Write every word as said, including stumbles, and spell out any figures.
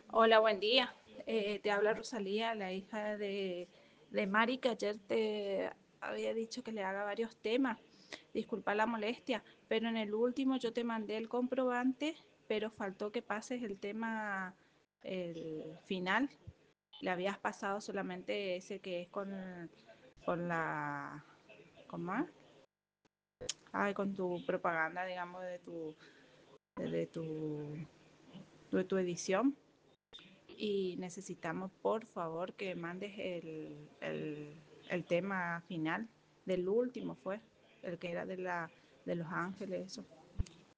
Hola, buen día. Eh, te habla Rosalía, la hija de, de Mari, que ayer te había dicho que le haga varios temas. Disculpa la molestia, pero en el último yo te mandé el comprobante, pero faltó que pases el tema, el final. Le habías pasado solamente ese que es con, con la, ¿cómo es? Ay, con tu propaganda, digamos, de tu, de tu, de tu edición. Y necesitamos por favor que mandes el, el, el tema final del último, fue el que era de la de Los Ángeles, eso.